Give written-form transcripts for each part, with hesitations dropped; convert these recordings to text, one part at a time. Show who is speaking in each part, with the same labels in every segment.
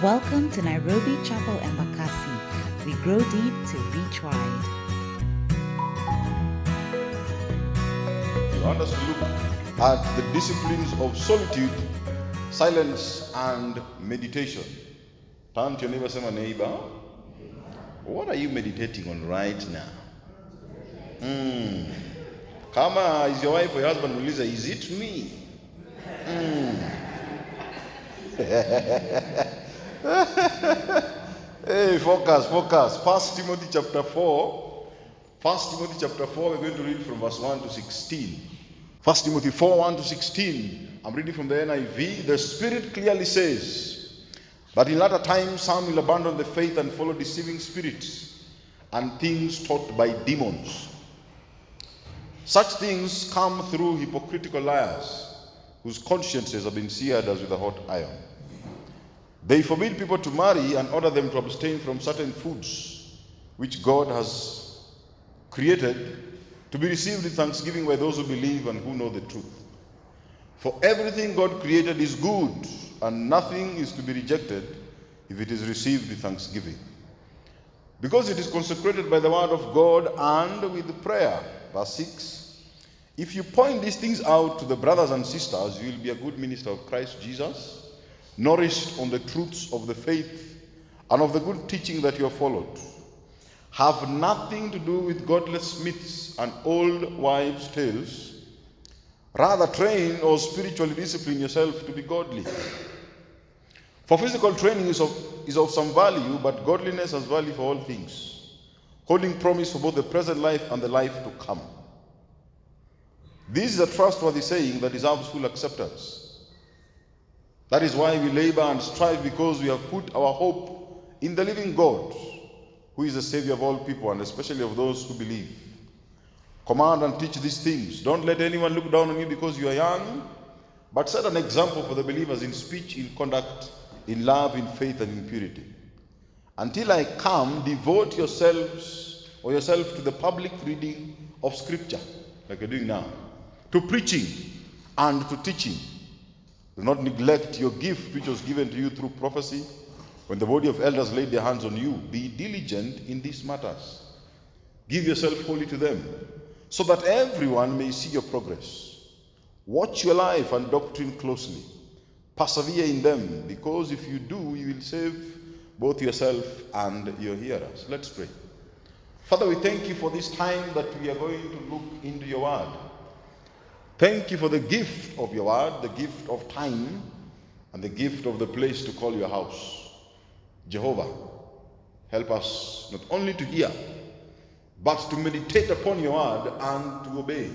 Speaker 1: Welcome to Nairobi Chapel Embakasi. We grow deep to reach wide.
Speaker 2: I want us to look at the disciplines of solitude, silence, and meditation. Turn to your neighbor, say, my neighbor, what are you meditating on right now? Kama is your wife or your husband, will say, is it me? Hey, focus. 1 Timothy chapter 4. 1 Timothy chapter 4, we're going to read from verse 1 to 16. 1 Timothy 4, 1 to 16. I'm reading from the NIV. The Spirit clearly says, but in latter times some will abandon the faith and follow deceiving spirits and things taught by demons. Such things come through hypocritical liars, whose consciences have been seared as with a hot iron. They forbid people to marry and order them to abstain from certain foods, which God has created to be received with thanksgiving by those who believe and who know the truth. For everything God created is good, and nothing is to be rejected if it is received with thanksgiving, because it is consecrated by the word of God and with prayer. Verse 6. If you point these things out to the brothers and sisters, you will be a good minister of Christ Jesus, nourished on the truths of the faith and of the good teaching that you have followed. Have nothing to do with godless myths and old wives' tales. Rather, train or spiritually discipline yourself to be godly. For physical training is of some value, but godliness has value for all things, holding promise for both the present life and the life to come. This is a trustworthy saying that deserves full acceptance. That is why we labor and strive, because we have put our hope in the living God, who is the Savior of all people, and especially of those who believe. Command and teach these things. Don't let anyone look down on you because you are young, but set an example for the believers in speech, in conduct, in love, in faith, and in purity. Until I come, devote yourself to the public reading of Scripture, like you're doing now, to preaching and to teaching. Do not neglect your gift which was given to you through prophecy. When the body of elders laid their hands on you, be diligent in these matters. Give yourself wholly to them, so that everyone may see your progress. Watch your life and doctrine closely. Persevere in them, because if you do, you will save both yourself and your hearers. Let's pray. Father, we thank you for this time that we are going to look into your word. Thank you for the gift of your word, the gift of time, and the gift of the place to call your house. Jehovah, help us not only to hear, but to meditate upon your word and to obey,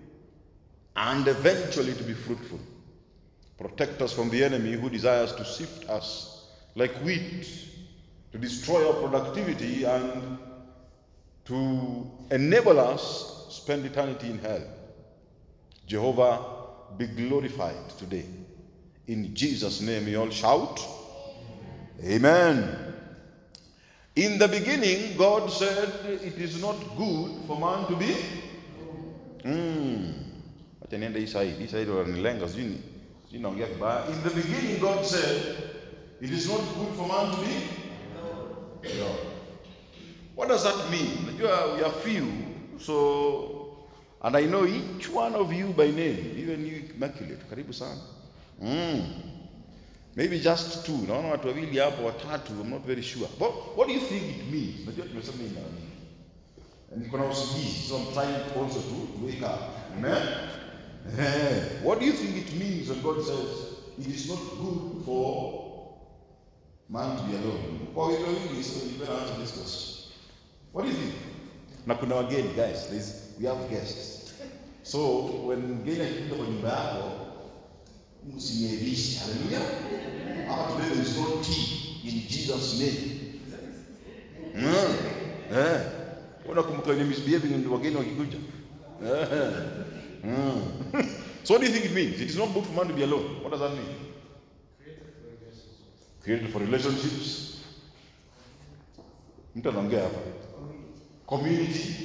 Speaker 2: and eventually to be fruitful. Protect us from the enemy who desires to sift us like wheat, to destroy our productivity and to enable us to spend eternity in hell. Jehovah, be glorified today. In Jesus' name we all shout, Amen. In the beginning, God said it is not good for man to be. In the beginning, God said it is not good for man to be. No. What does that mean? We are few, so. And I know each one of you by name, even you Immaculate, karibu sana. Maybe just two. Naona watu wawili hapo, watatu, I'm not very sure. But what do you think it means? Najua tumesema nini na nini. And kuna usingizi, so I'm trying also to wake up. Amen? What do you think it means when God says it is not good for man to be alone? Kwa wito wili, so you better answer this question. What do you think? Na kuna wageni, guys. We have guests. So when mgeni akikuja kwa nyumba yako, msinyebishe. Hallelujah. Hapa today there is no tea in Jesus' name. Unakumbuka ni misbehaving in wageni wakikuja. So what do you think it means? It is not good for man to be alone. What does that mean? Created for relationships. Mtu anaongea hapa. Community.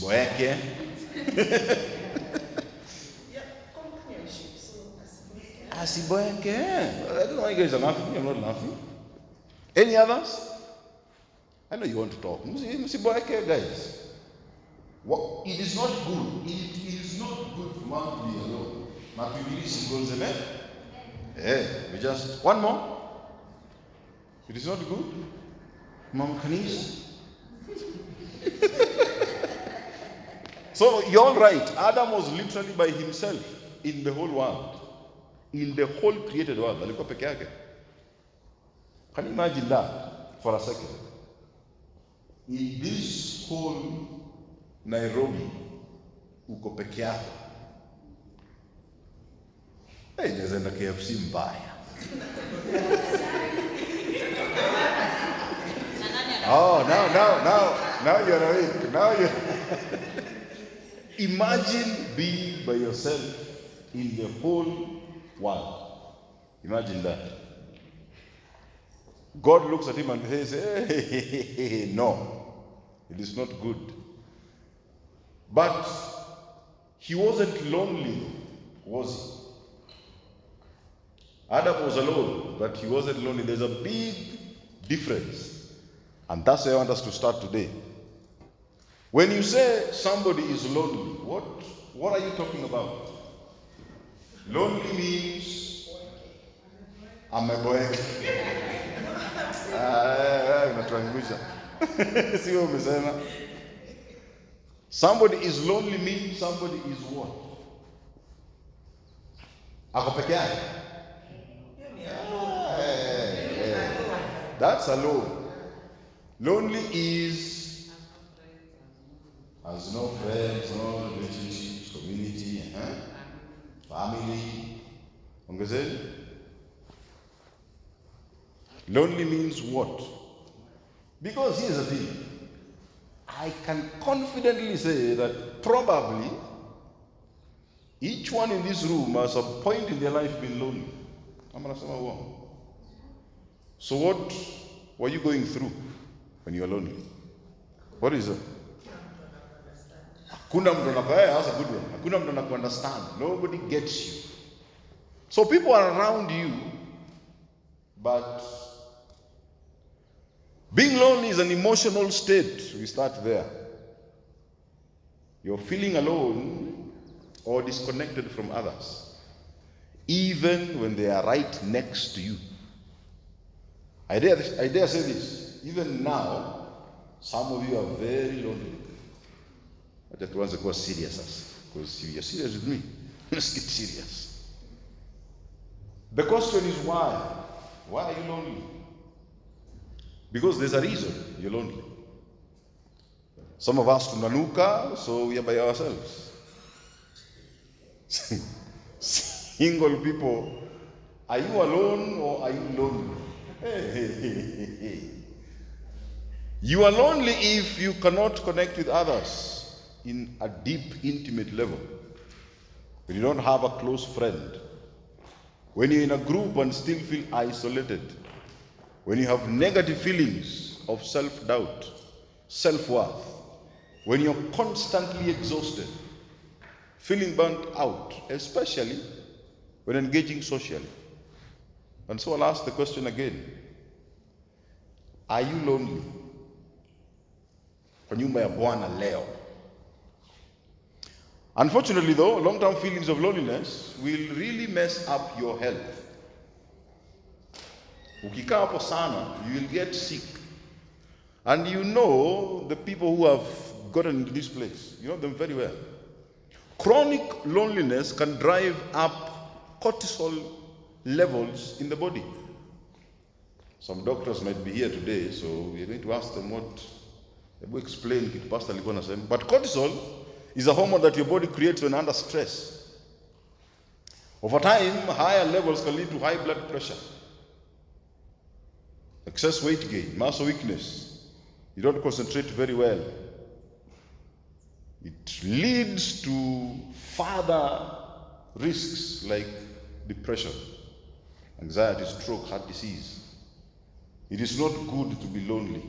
Speaker 2: Wasiboeke. Asiboeke. I don't know why you guys are laughing. You're not laughing. Any others? I know you want to talk. Musiboeke, guys. What? It is not good. It is not good for man to be alone. Not to be single, amen? Yeah, we just one more. It is not good. Mama Kanisa. So you're all right. Adam was literally by himself in the whole world. In the whole created world. Alikuwa peke yake. Can you imagine that for a second? In this whole Nairobi, uko peke yako. Hey, nenda KFC mbaya. Oh, now you're awake. Now you're imagine being by yourself in the whole world. Imagine that. God looks at him and says, hey, no, it is not good. But he wasn't lonely, was he? Adam was alone, but he wasn't lonely. There's a big difference. And that's where I want us to start today. When you say somebody is lonely, what are you talking about? Lonely means ameboeka. Somebody is lonely means somebody is what? Ako peke yake. That's alone. Lonely is has no friends, no relationships, community, family. Ongezeni. Lonely means what? Because here's the thing. I can confidently say that probably each one in this room has a point in their life been lonely. So what were you going through when you were lonely? What is it? Hakuna mtu anakuelewa, that's a good one. Hakuna mtu anakuunderstand. Nobody gets you. So people are around you, but being lonely is an emotional state. We start there. You're feeling alone or disconnected from others, even when they are right next to you. I dare say this. Even now, some of you are very lonely. I just want to go serious, because if you're serious with me, let's get serious. The question is why? Why are you lonely? Because there's a reason you're lonely. Some of us tunanuka, so we are by ourselves. Single people, are you alone or are you lonely? Hey. You are lonely if you cannot connect with others in a deep, intimate level. When you don't have a close friend. When you're in a group and still feel isolated. When you have negative feelings of self-doubt, self-worth. When you're constantly exhausted, feeling burnt out, especially when engaging socially. And so I'll ask the question again. Are you lonely? Kwa nyumba ya Bwana leo. Unfortunately though, long-term feelings of loneliness will really mess up your health. Ukikaa hapo sana, you will get sick. And you know the people who have gotten into this place. You know them very well. Chronic loneliness can drive up cortisol levels in the body. Some doctors might be here today, so we're going to ask them what we explain kitu Pastor alikuwa anasema. But cortisol is a hormone that your body creates when under stress. Over time, higher levels can lead to high blood pressure, excess weight gain, muscle weakness. You don't concentrate very well. It leads to further risks like depression, anxiety, stroke, heart disease. It is not good to be lonely.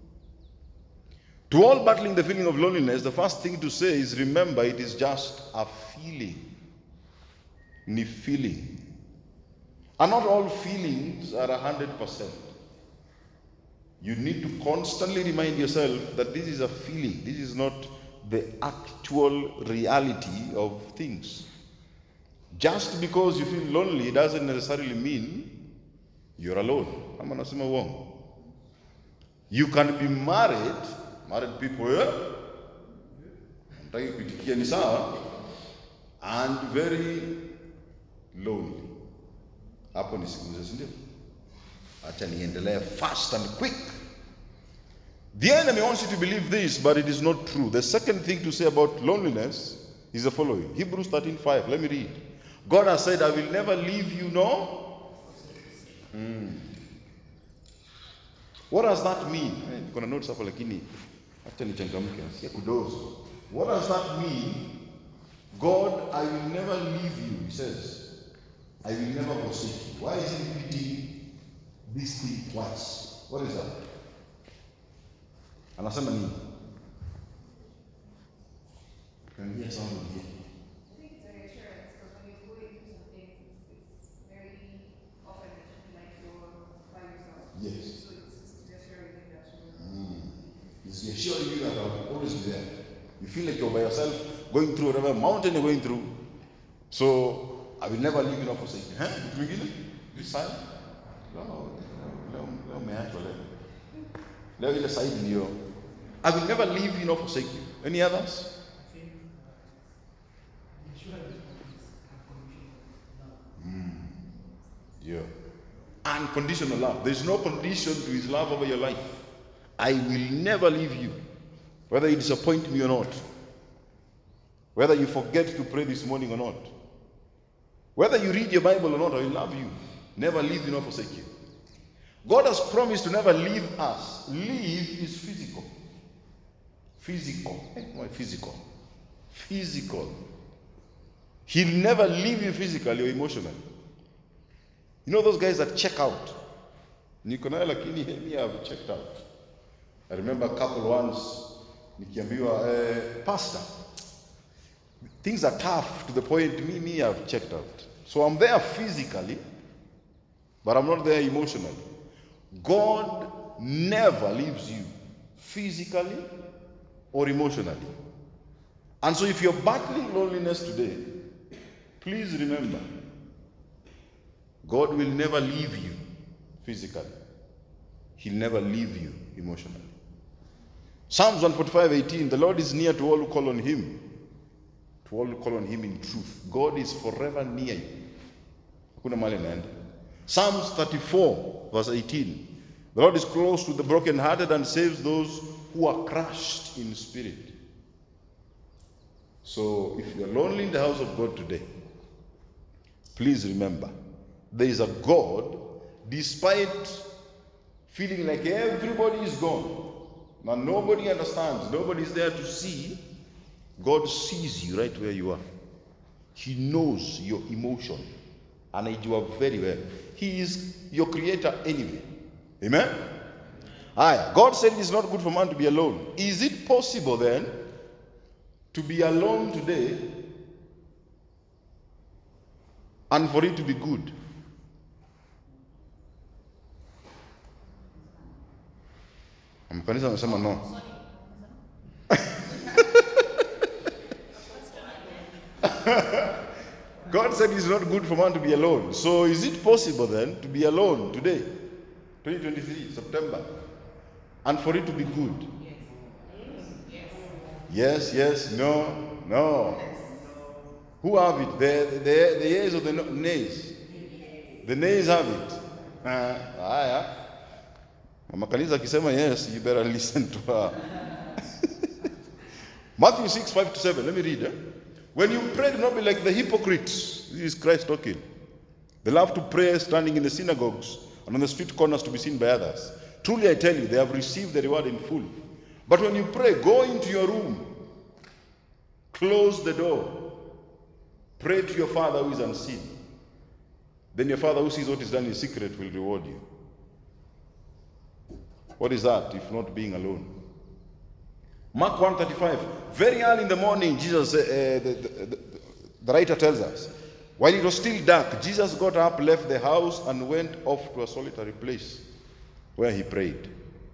Speaker 2: To all battling the feeling of loneliness, the first thing to say is remember it is just a feeling. Ni feeling. And not all feelings are 100%. You need to constantly remind yourself that this is a feeling. This is not the actual reality of things. Just because you feel lonely doesn't necessarily mean you're alone. Ama nasema uongo. You can be married people, mtaki kuitikia ni sawa, and very lonely. Hapo nisikuze, si ndio? Acha niendelee fast and quick. The enemy wants you to believe this, but it is not true. The second thing to say about loneliness is the following. Hebrews 13:5. Let me read. God has said, I will never leave you, no? What does that mean? Kuna notes hapo lakini acha nichangamke. Sikia kudozo. What does that mean? God, I will never leave you, he says. I will never forsake you. Why is he repeating this thing twice? What is that? Anasema nini? Can you hear someone here?
Speaker 3: I think it's a reassurance, because when you're going through some things, it's very often that you feel like you're by yourself.
Speaker 2: Yes.
Speaker 3: So it's reassuring you that you're
Speaker 2: It's reassuring you that I'll always be there. You feel like you're by yourself, going through whatever mountain you're going through. So I will never leave you nor forsake you. Vitu vingine? This side? Leo umeachwa leo. Leo ile side ndio. I will never leave you nor forsake you. Any others? Yeah. Unconditional love. There is no condition to his love over your life. I will never leave you. Whether you disappoint me or not. Whether you forget to pray this morning or not. Whether you read your Bible or not, I will love you. Never leave you nor forsake you. God has promised to never leave us. Leave is physical. Physical. Why physical? Physical. He'll never leave you physically or emotionally. You know those guys that check out? Niko nayo lakini me have checked out. I remember a couple once nikiambiwa pastor, things are tough to the point me have checked out. So I'm there physically, but I'm not there emotionally. God never leaves you physically or emotionally. And so if you're battling loneliness today, please remember, God will never leave you physically. He'll never leave you emotionally. Psalms 145:18, the Lord is near to all who call on him. To all who call on him in truth. God is forever near you. Hakuna mahali naenda. Psalms 34:18, the Lord is close to the brokenhearted and saves those who are crushed in spirit. So if you're lonely in the house of God today, please remember, there is a God, despite feeling like everybody is gone, now nobody understands, nobody is there to see, God sees you right where you are. He knows your emotion, and you are very well. He is your creator anyway. Amen? Aye. God said it is not good for man to be alone. Is it possible then to be alone today and for it to be good? Mkanisa anasema no. God said it's not good for man to be alone. So is it possible then to be alone today, 2023, September, and for it to be good? Yes, no. Who have it? The yeas or the nays? The nays have it. Mama Kanisa akisema yes, you better listen to her. Matthew 6:5-7. Let me read. When you pray, do not be like the hypocrites. This is Christ talking. They love to pray standing in the synagogues and on the street corners to be seen by others. Truly I tell you, they have received the reward in full. But when you pray, go into your room, close the door, pray to your Father who is unseen. Then your Father who sees what is done in secret will reward you. What is that if not being alone? Mark 1:35. Very early in the morning, Jesus, the writer tells us, While it was still dark, Jesus got up, left the house, and went off to a solitary place where he prayed.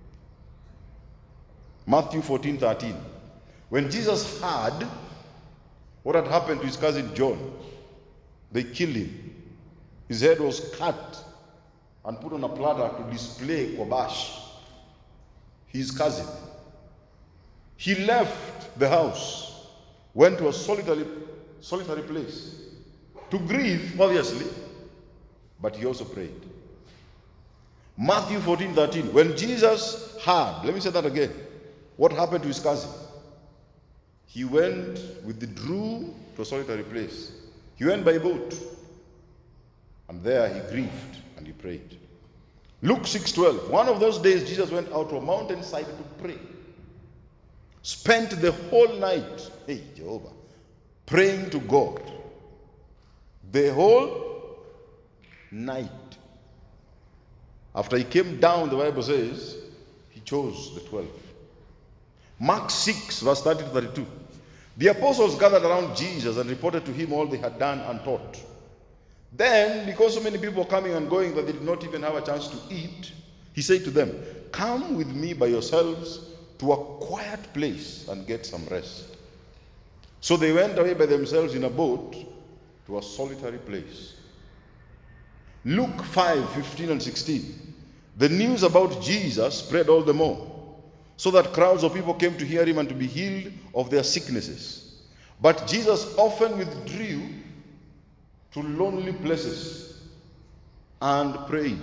Speaker 2: Matthew 14:13. When Jesus heard what had happened to his cousin John, they killed him. His head was cut and put on a platter to display Kobash, his cousin. He left the house, went to a solitary place to grieve, obviously, but he also prayed. Matthew 14:13. When Jesus heard, let me say that again, what happened to his cousin? He withdrew to a solitary place. He went by boat, and there he grieved and he prayed. Luke 6:12. One of those days, Jesus went out to a mountainside to pray. Spent the whole night, Jehovah, praying to God. The whole night. After he came down, the Bible says, he chose the 12. Mark 6, verse 30 to 32. The apostles gathered around Jesus and reported to him all they had done and taught. Then, because so many people were coming and going that they did not even have a chance to eat, he said to them, "Come with me by yourselves to a quiet place and get some rest." So they went away by themselves in a boat to a solitary place. Luke 5:15 and 16. The news about Jesus spread all the more, so that crowds of people came to hear him and to be healed of their sicknesses. But Jesus often withdrew to lonely places and prayed.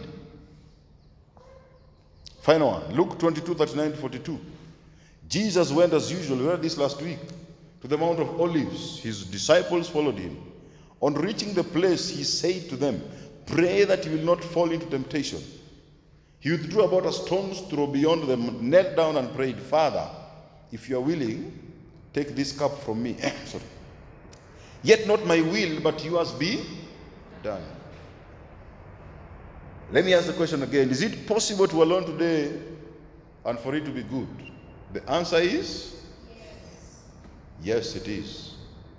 Speaker 2: Final one, Luke 22:39 to 42. Jesus went as usual, we read this last week, to the Mount of Olives. His disciples followed him. On reaching the place, he said to them, "Pray that you will not fall into temptation." He withdrew about a stone's throw beyond them, knelt down and prayed, "Father, if you are willing, take this cup from me. Yet not my will, but yours be done." Let me ask the question again. Is it possible to alone today and for it to be good? The answer is yes, it is.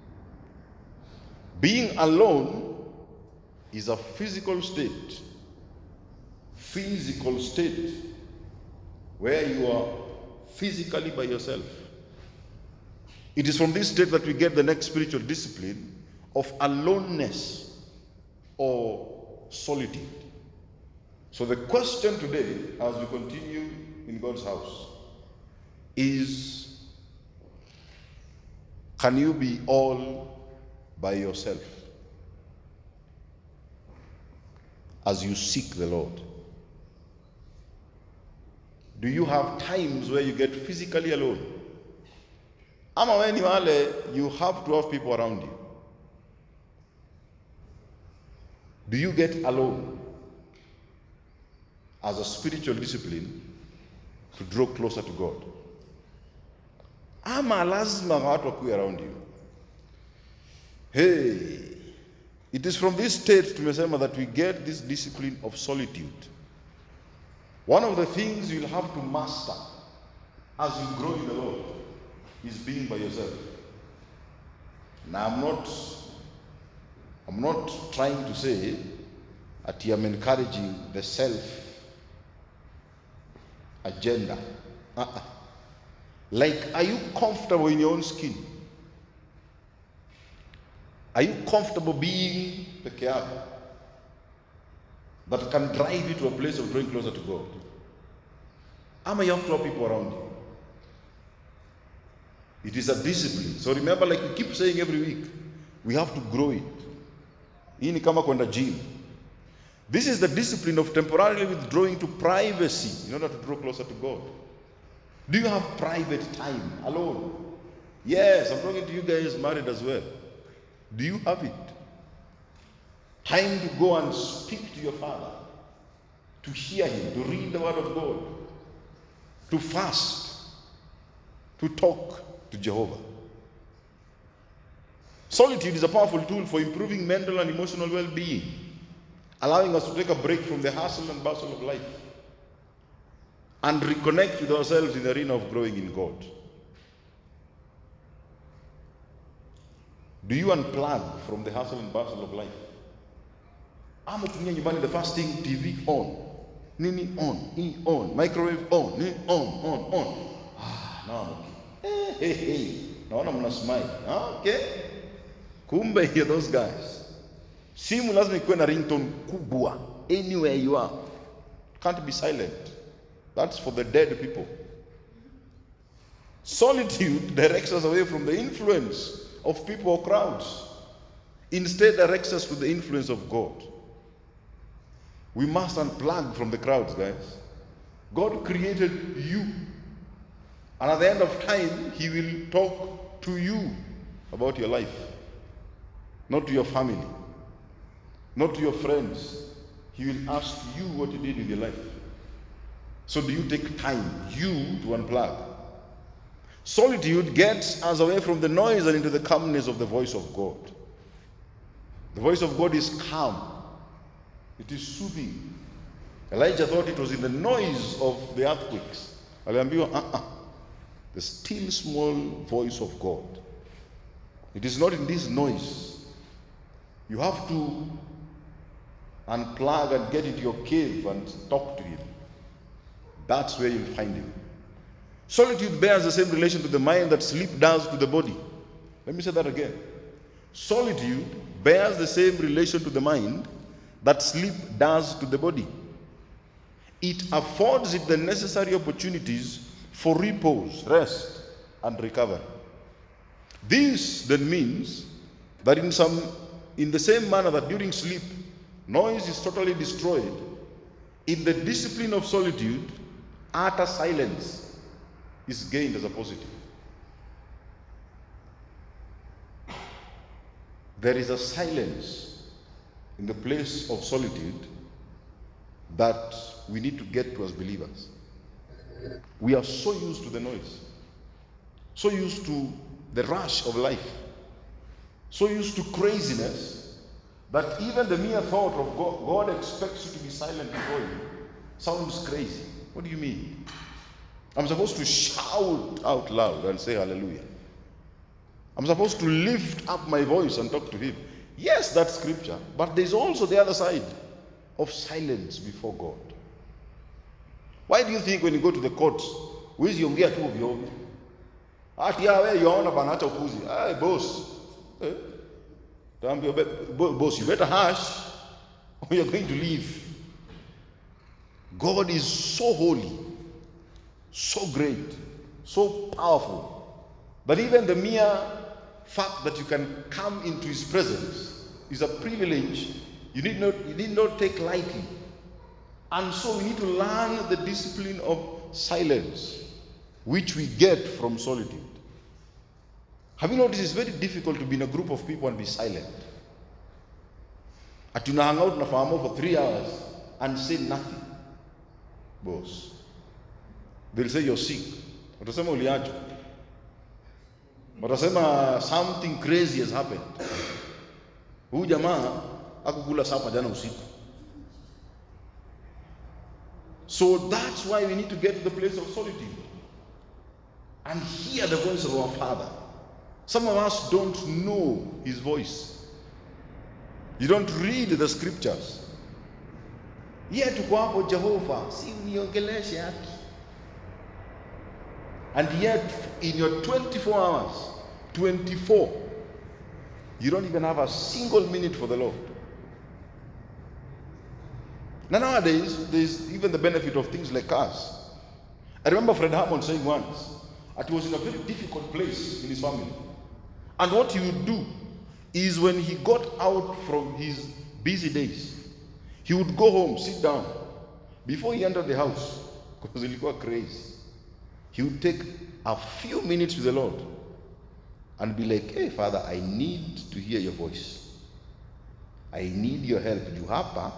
Speaker 2: Being alone is a physical state where you are physically by yourself. It is from this state that we get the next spiritual discipline of aloneness or solitude. So the question today, as we continue in God's house, is, can you be all by yourself as you seek the Lord? Do you have times where you get physically alone? Ama when you have to have people around you. Do you get alone as a spiritual discipline to draw closer to God? Ama lazima watu wakuwe around you. Hey, it is from this state tumesema that we get this discipline of solitude. One of the things you'll have to master as you grow in the Lord is being by yourself. Now I'm not trying to say that I'm encouraging the self agenda. Like, are you comfortable in your own skin? Are you comfortable being peke yako that can drive you to a place of drawing closer to God? Ama you have to have people around you. It is a discipline. So remember, like we keep saying every week, we have to grow it. Hii ni kama kwenda gym. This is the discipline of temporarily withdrawing to privacy in order to draw closer to God. Do you have private time alone? Yes, I'm talking to you guys married as well. Do you have it? Time to go and speak to your Father, to hear Him, to read the Word of God, to fast, to talk to Jehovah. Solitude is a powerful tool for improving mental and emotional well-being, allowing us to take a break from the hustle and bustle of life and reconnect with ourselves in the arena of growing in God. Do you unplug from the hustle and bustle of life Ama ukiingia nyumbani, the first thing, TV on, nini on, microwave on, nini on. Now I'm okay. Hey. Naona mna smile. Okay. Kumbe you're those guys. Simu lazima ikuwe na ringtone kubwa. Anywhere you are. Can't be silent. That's for the dead people. Solitude directs us away from the influence of people or crowds. Instead, directs us to the influence of God. We must unplug from the crowds, guys. God created you. And at the end of time, He will talk to you about your life. Not to your family. Not to your friends. He will ask you what you did with your life. So do you take time, you, to unplug? Solitude gets us away from the noise and into the calmness of the voice of God. The voice of God is calm. It is soothing. Elijah thought it was in the noise of the earthquakes. Aliambiwa, the still small voice of God. It is not in this noise. You have to unplug and get into your cave and talk to Him. That's where you'll find Him. Solitude bears the same relation to the mind that sleep does to the body. Let me say that again. Solitude bears the same relation to the mind that sleep does to the body. It affords it the necessary opportunities for repose, rest, and recovery. This then means that in the same manner that during sleep, noise is totally destroyed, in the discipline of solitude, utter silence is gained as a positive. There is a silence in the place of solitude that we need to get to as believers. We are so used to the noise, so used to the rush of life, so used to craziness, that even the mere thought of God expects you to be silent before you sounds crazy. What do you mean? I'm supposed to shout out loud and say hallelujah. I'm supposed to lift up my voice and talk to Him. Yes, that's scripture, but there's also the other side of silence before God. Why do you think when you go to the courts, huwezi ongea tu ovyo ovyo? Ati wewe yaona bana acha upuzi. Hey boss. Boss, you better hush or you're going to leave. God is so holy, so great, so powerful, that even the mere fact that you can come into His presence is a privilege you need not take lightly. And so we need to learn the discipline of silence, which we get from solitude. Have you noticed it's very difficult to be in a group of people and be silent? At you hang out na farm for 3 hours and say nothing. Boss. They'll say you're sick. Watasema uliachwa. Watasema something crazy has happened. Huyu jamaa hakukula sapa jana usiku. So that's why we need to get to the place of solitude and hear the voice of our Father. Some of us don't know His voice. You don't read the scriptures. Yet tuko hapo Jehovah, si uniongeleshe haki. And yet in your 24 hours, 24, you don't even have a single minute for the Lord. Now nowadays, there's even the benefit of things like cars. I remember Fred Hammond saying once that he was in a very difficult place in his family. And what he would do is when he got out from his busy days, he would go home, sit down. Before he entered the house, because he was crazy, he would take a few minutes with the Lord and be like, hey, Father, I need to hear your voice. I need your help. You hapa,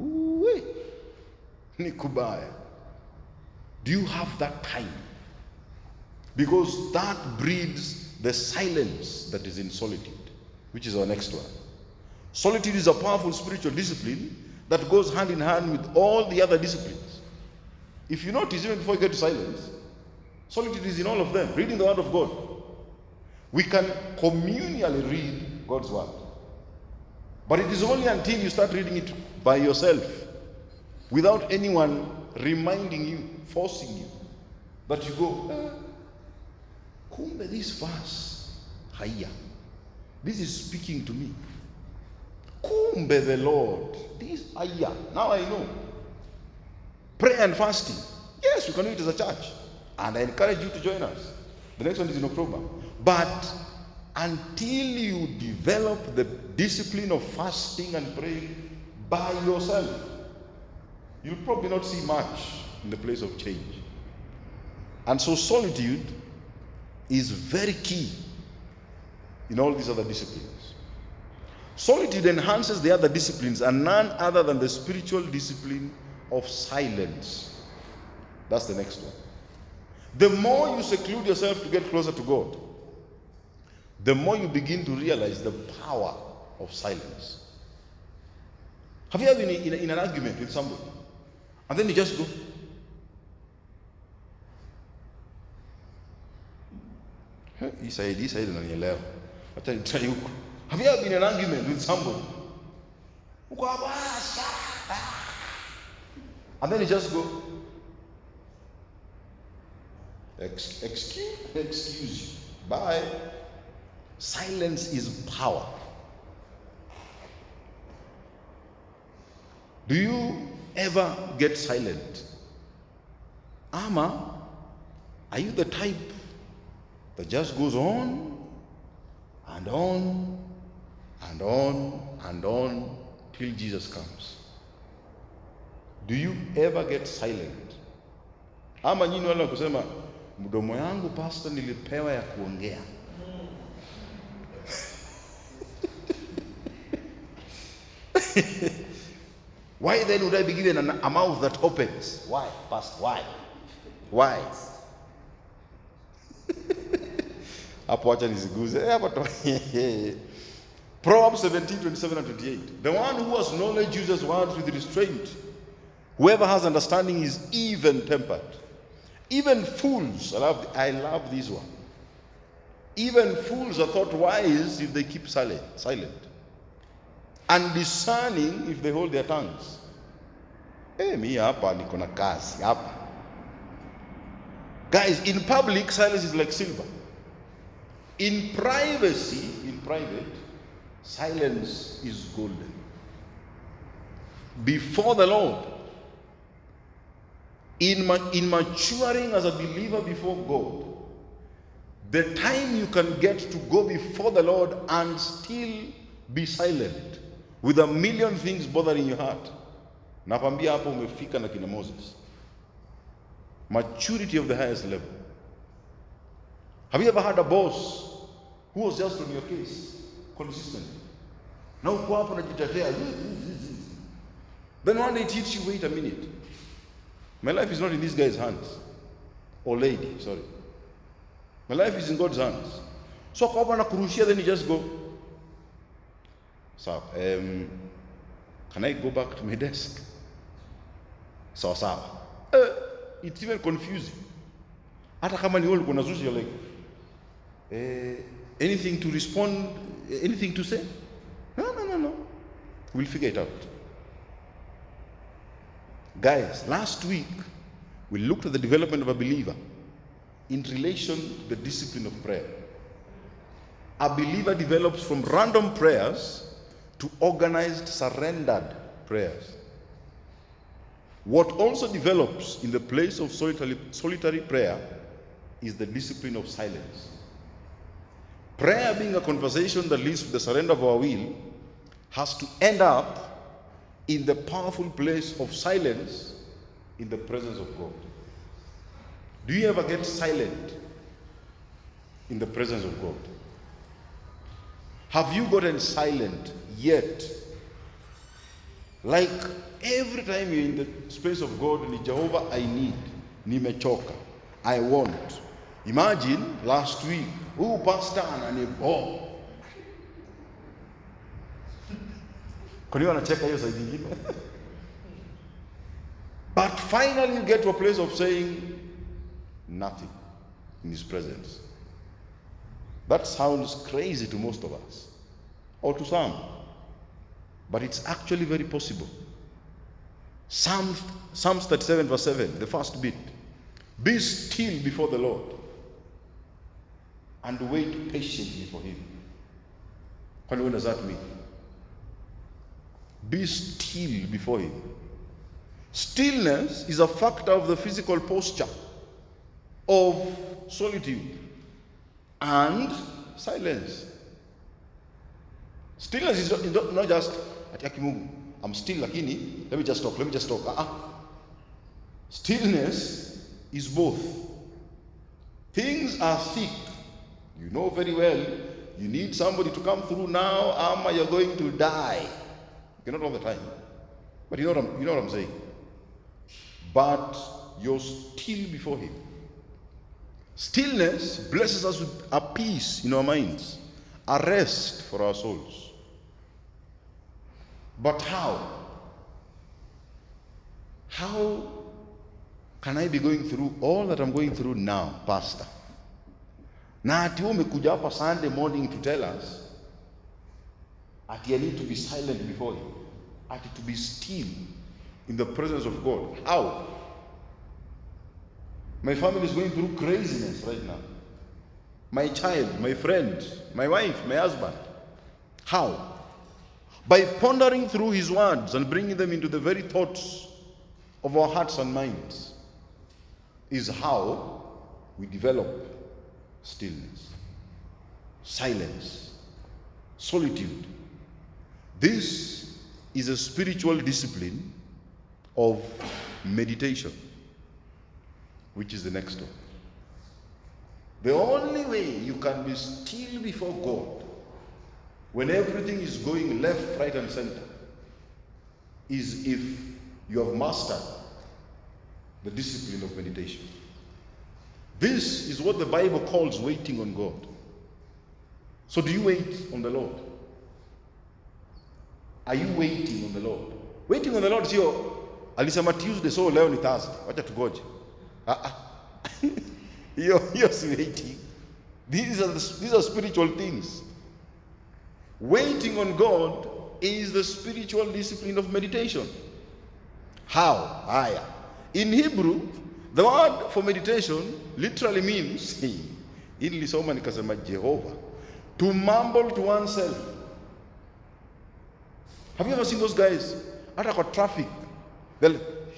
Speaker 2: nikubaya. Do you have that time? Because that breeds the silence that is in solitude, which is our next one. Solitude is a powerful spiritual discipline that goes hand in hand with all the other disciplines. If you notice, even before you get to silence, solitude is in all of them. Reading the Word of God. We can communally read God's Word. But it is only until you start reading it by yourself, without anyone reminding you, forcing you, that you go, kumbe this verse, haya, this is speaking to me. Kumbe the Lord, this, haya, now I know. Prayer and fasting. Yes, we can do it as a church. And I encourage you to join us. The next one is in October. But until you develop the discipline of fasting and praying by yourself, you'll probably not see much in the place of change. And so solitude is very key in all these other disciplines. Solitude enhances the other disciplines, and none other than the spiritual discipline of silence. That's the next one. The more you seclude yourself to get closer to God, the more you begin to realize the power of silence. Have you ever been in an argument with somebody, and then you just go, he said, unanielewa. Acha nitry huko. Have you ever been in an argument with somebody? And then you just go, excuse you. Bye. Silence is power. Do you ever get silent? Ama, are you the type that just goes on and on and on and on till Jesus comes? Do you ever get silent? Ama nyinyi wale kusema mdomo yangu pastor nilipewa ya kuongea. Why then would I be given a mouth that opens? Why, pastor? Why? Hapo acha niziguze. Proverbs 17:27 and 28. The one who has knowledge uses words with restraint. Whoever has understanding is even-tempered. Even fools, I love this one. Even fools are thought wise if they keep silent. And discerning if they hold their tongues. Mi hapa niko na kazi hapa. Guys, in public, silence is like silver. In private, silence is golden. Before the Lord, in maturing as a believer before God, the time you can get to go before the Lord and still be silent with a million things bothering your heart. Nakwambia hapo umefika na kina Moses. Maturity of the highest level. Have you ever had a boss who was just on your case consistently? Now uko hapo unajitetea. Then one day it hits you, wait a minute. My life is not in this guy's hands. Or lady, sorry. My life is in God's hands. So kwa hapo anakurushia, then you just go, so, can I go back to my desk? So, it's even confusing. Hata kama ni wewe uko nazushi, you're like, anything to respond, anything to say? No. We'll figure it out. Guys, last week, we looked at the development of a believer in relation to the discipline of prayer. A believer develops from random prayers to organized, surrendered prayers. What also develops in the place of solitary prayer is the discipline of silence. Prayer, being a conversation that leads to the surrender of our will, has to end up in the powerful place of silence in the presence of God. Do you ever get silent in the presence of God? Have you gotten silent yet? Like every time you're in the space of God, ni Jehovah, I need, nimechoka, I want. Imagine last week, pastor ananibo. Kwa nini wanacheka hiyo side nyingine? But finally you get to a place of saying nothing in his presence. That sounds crazy to most of us, or to some. But it's actually very possible. Psalms 37 verse 7, the first bit. Be still before the Lord and wait patiently for him. What does that mean? Be still before him. Stillness is a factor of the physical posture of solitude and silence. Stillness is not just I'm still lakini, let me just talk. Stillness is both. Things are thick. You know very well, you need somebody to come through now, you're going to die. Okay, not all the time. But you know what I'm saying. But you're still before him. Stillness blesses us with a peace in our minds, a rest for our souls. But how? How can I be going through all that I'm going through now, Pastor? Na ati umekuja hapa Sunday morning to tell us ati I need to be silent before him, ati to be still in the presence of God. How? My family is going through craziness right now. My child, my friend, my wife, my husband. How? By pondering through his words and bringing them into the very thoughts of our hearts and minds is how we develop stillness, silence, solitude. This is a spiritual discipline of meditation, which is the next one. The only way you can be still before God when everything is going left, right, and center is if you have mastered the discipline of meditation. This is what the Bible calls waiting on God. So do you wait on the Lord? Are you waiting on the Lord? Waiting on the Lord sio alisema Tuesday so leo ni Thursday. Wacha tugoje. You're waiting. These are spiritual things. Waiting on God is the spiritual discipline of meditation. How? Haya. In Hebrew, the word for meditation literally means, in nilisoma nikasema Jehovah, to mumble to oneself. Have you ever seen those guys? Hata kwa traffic. They're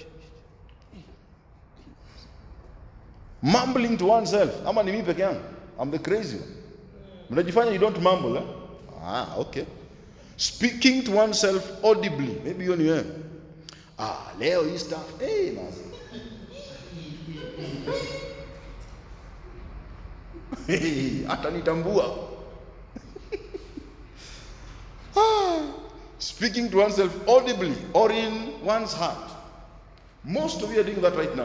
Speaker 2: mumbling to oneself. Ama ni mimi peke yangu? I'm the crazy one. Mnajifanya you don't mumble, eh? Okay. Speaking to oneself audibly. Maybe you know. Leo hii stuff. Hey, mazi. Atanitambua. Speaking to oneself audibly or in one's heart. Most of you are doing that right now.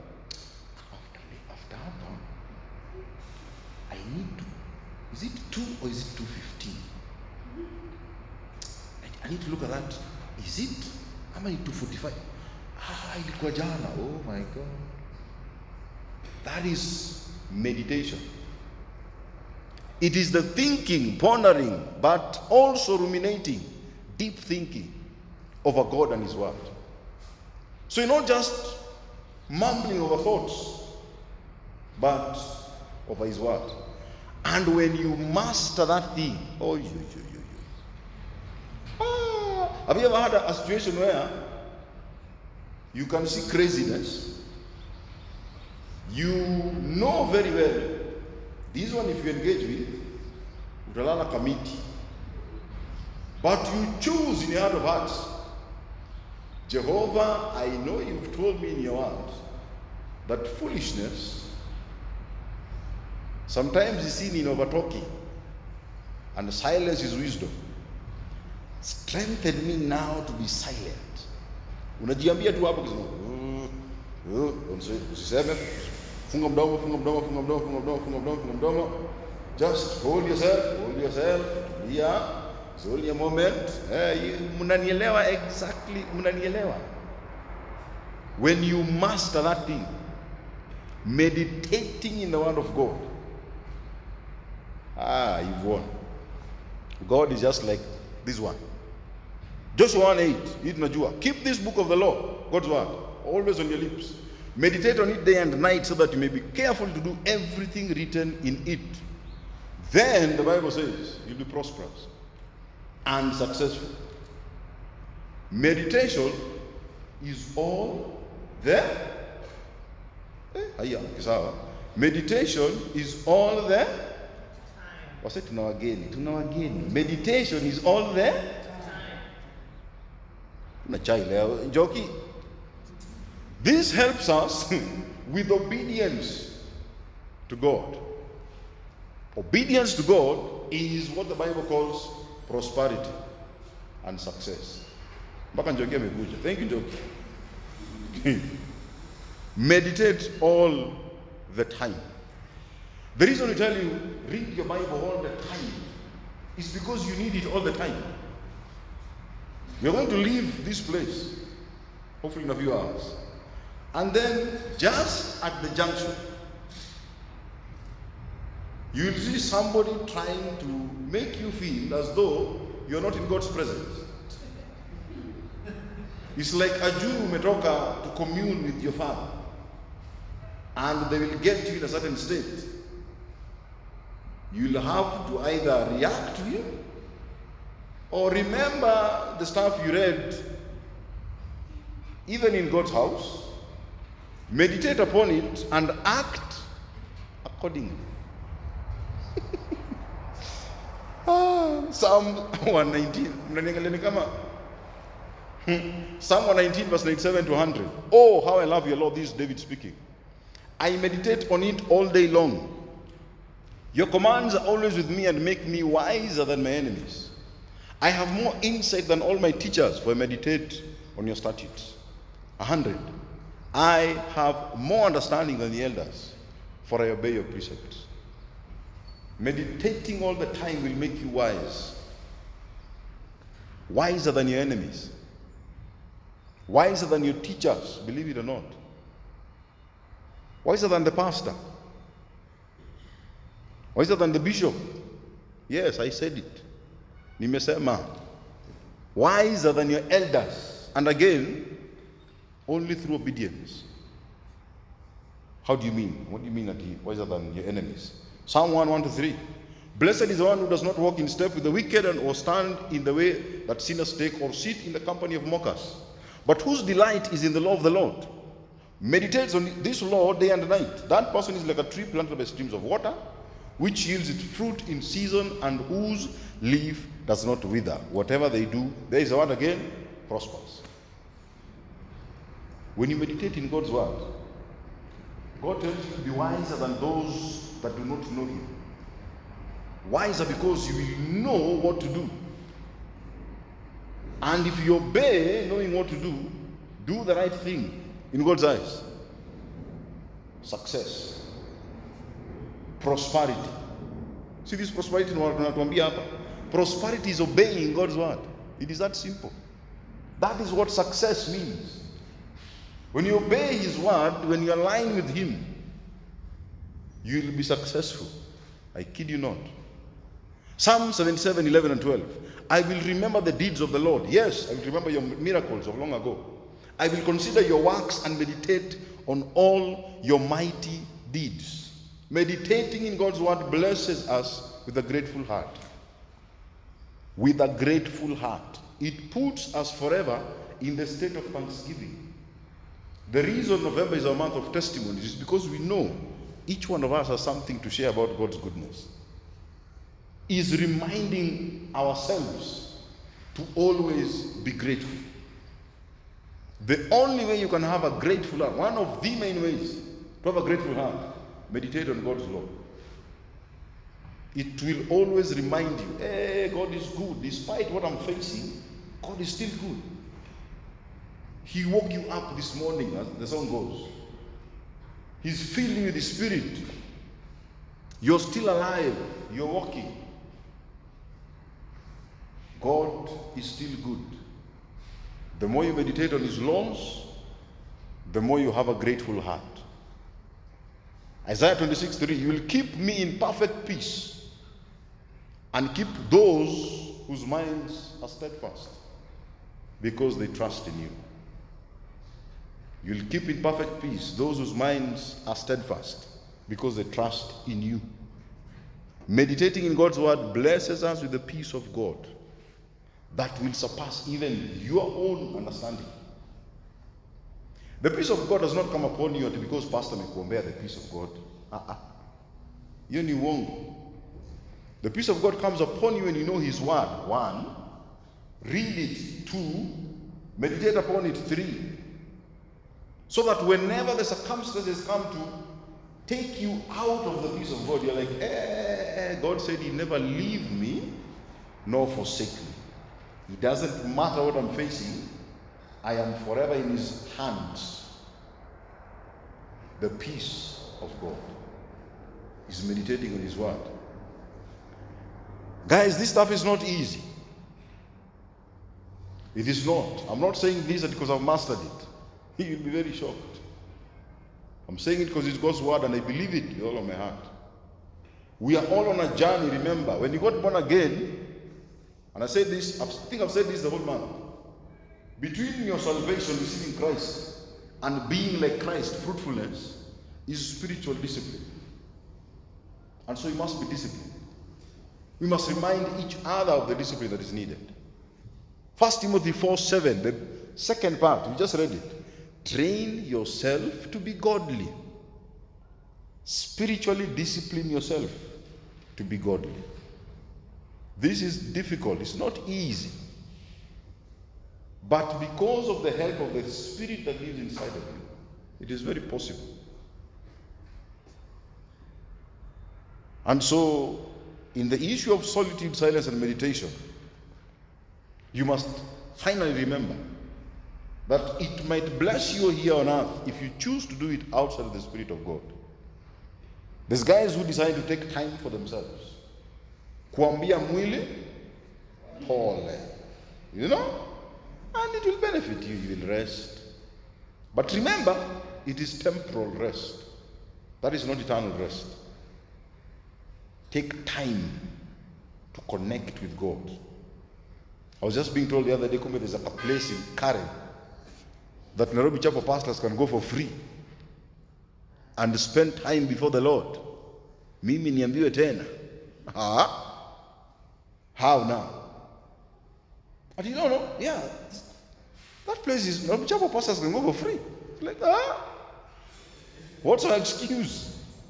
Speaker 2: After how long? I need to. Is it 2 or is it 2:15? I need to look at that. Is it? Am I 2:45? Ilikuwa jana. Oh my God. That is meditation. It is the thinking, pondering, but also ruminating, deep thinking over God and his word. So you're not just mumbling over thoughts, but over his word. And when you master that thing, have you ever had a situation where you can see craziness? You know very well, this one if you engage with, utalala kamiti. But you choose in your heart of hearts, Jehovah, I know you've told me in your word that foolishness sometimes is seen in overtalking, and silence is wisdom. Strengthen me now to be silent. Unajiambia tu hapo kusema usiseme, funga mdomo. Just hold yourself. Yeah. It's only a moment. Mnanielewa exactly. When you master that thing, meditating in the word of God, you've won. God is just like this one. Joshua 1:8, hii tunajua. Keep this book of the law, God's word, always on your lips. Meditate on it day and night so that you may be careful to do everything written in it. Then the Bible says you'll be prosperous and successful. Meditation is all there. Meditation is all there. Wase tuna wageni. Meditation is all there. Na chai leo Njoki. This helps us with obedience to God. Obedience to God is what the Bible calls prosperity and success. Mpaka Njoki amekuja. Thank you, Njoki. Meditate all the time. The reason we tell you read your Bible all the time is because you need it all the time. We are going to leave this place, hopefully in a few hours. And then, just at the junction, you will see somebody trying to make you feel as though you are not in God's presence. It's like a Jew umetoka to commune with your father, and they will get you in a certain state. You'll have to either react to him or remember the stuff you read, even in God's house, meditate upon it, and act accordingly. Psalm 119. Psalm 119 verse 97 to 100. Oh, how I love your Lord. This is David speaking. I meditate on it all day long. Your commands are always with me and make me wiser than my enemies. I have more insight than all my teachers, for I meditate on your statutes. 100. I have more understanding than the elders, for I obey your precepts. Meditating all the time will make you wise. Wiser than your enemies. Wiser than your teachers, believe it or not. Wiser than the pastor. Wiser than the bishop. Yes, I said it. Nimesema. Wiser than your elders. And again, only through obedience. How do you mean? What do you mean that he wiser than your enemies? Psalm 1:1-3. Blessed is the one who does not walk in step with the wicked, or stand in the way that sinners take, or sit in the company of mockers, but whose delight is in the law of the Lord. Meditates on this law day and night. That person is like a tree planted by streams of water, which yields its fruit in season, and whose leaf does not wither. Whatever they do, there is a word again, prospers. When you meditate in God's word, God tells you to be wiser than those that do not know him. Wiser because you will know what to do. And if you obey, knowing what to do the right thing in God's eyes. Success. Prosperity. See this prosperity tunatuambia hapa. Prosperity is obeying God's word. It is that simple. That is what success means. When you obey his word, when you align with him, you will be successful. I kid you not. Psalm 77:11-12. I will remember the deeds of the Lord. Yes, I will remember your miracles of long ago. I will consider your works and meditate on all your mighty deeds. Meditating in God's word blesses us with a grateful heart. With a grateful heart. It puts us forever in the state of thanksgiving. The reason November is our month of testimonies is because we know each one of us has something to share about God's goodness. Is reminding ourselves to always be grateful. The only way you can have a grateful heart, one of the main ways to have a grateful heart, meditate on God's law. It will always remind you, hey, God is good. Despite what I'm facing, God is still good. He woke you up this morning, as the song goes. He's filling you with His Spirit. You're still alive. You're walking. God is still good. The more you meditate on His laws, the more you have a grateful heart. Isaiah 26:3, you will keep me in perfect peace and keep those whose minds are steadfast. because they trust in you. You'll keep in perfect peace those whose minds are steadfast because they trust in you. Meditating in God's word blesses us with the peace of God that will surpass even your own understanding. The peace of God does not come upon you because Pastor amekuombea the peace of God. Hiyo ni uongo. The peace of God comes upon you when you know His word. 1, read it. 2, meditate upon it. 3, so that whenever the circumstances come to take you out of the peace of God, you're like, God said He'll never leave me nor forsake me. It doesn't matter what I'm facing, I am forever in His hands. The peace of God is meditating on His word. Guys, this stuff is not easy. It is not. I'm not saying this because I've mastered it. You'll be very shocked. I'm saying it because it's God's word and I believe it with all of my heart. We are all on a journey, remember. When you got born again, and I said this, I think I've said this the whole month. Between your salvation, receiving Christ, and being like Christ, fruitfulness, is spiritual discipline. And so you must be disciplined. We must remind each other of the discipline that is needed. 1 Timothy 4:7, the second part, we just read it. Train yourself to be godly. Spiritually discipline yourself to be godly. This is difficult. It's not easy. But because of the help of the Spirit that lives inside of you, it is very possible. And so, in the issue of solitude, silence, and meditation, you must finally remember that it might bless you here on earth if you choose to do it outside of the Spirit of God. There's guys who decide to take time for themselves. Kuambia mwili, pole. You know? And it will benefit you. You will rest. But remember, it is temporal rest. That is not eternal rest. Take time to connect with God. I was just being told the other day, there's a place in Karen that Nairobi Chapel pastors can go for free and spend time before the Lord. Mimi niambiwe tena. How now? And you don't know? Yeah. That place is, Nairobi Chapel pastors can go for free. It's like, what's our excuse?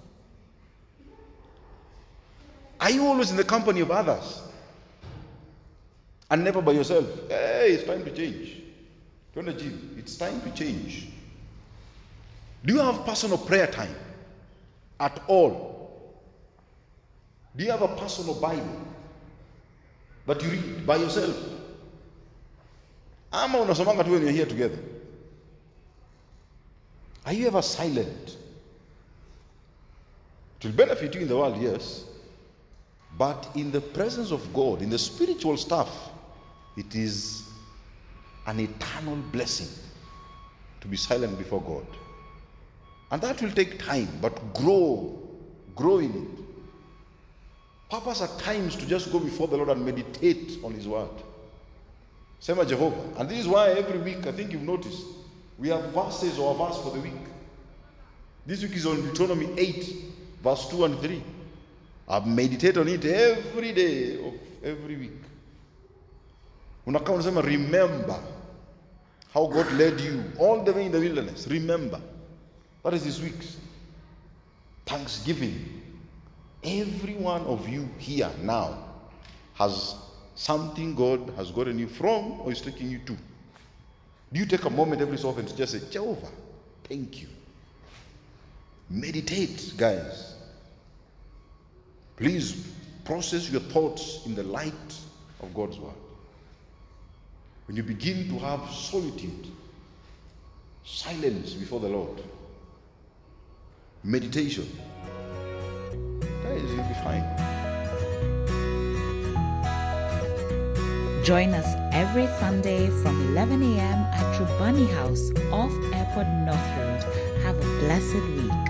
Speaker 2: Are you always in the company of others and never by yourself? Hey, it's time to change. Don't achieve. It's time to change. Do you have personal prayer time at all? Do you have a personal Bible that you read by yourself? Ama unasomanga tu when you're here together? Are you ever silent? It will benefit you in the world, yes. But in the presence of God, in the spiritual stuff, it is an eternal blessing to be silent before God. And that will take time, but grow in it. Purpose at times to just go before the Lord and meditate on His word. Sema Jehovah. And this is why every week, I think you've noticed, we have verses or a verse for the week. This week is on Deuteronomy 8, verse 2 and 3. I meditate on it every day of every week. Unakaa unasema, remember how God led you all the way in the wilderness. Remember. That is this week's Thanksgiving. Every one of you here now has something God has gotten you from or is taking you to. Do you take a moment every so often to just say, Jehovah, thank you? Meditate, guys. Please process your thoughts in the light of God's word. When you begin to have solitude, silence before the Lord, meditation, guys, you'll be fine.
Speaker 1: Join us every Sunday from 11 a.m. at Rubani House off Airport North Road. Have a blessed week.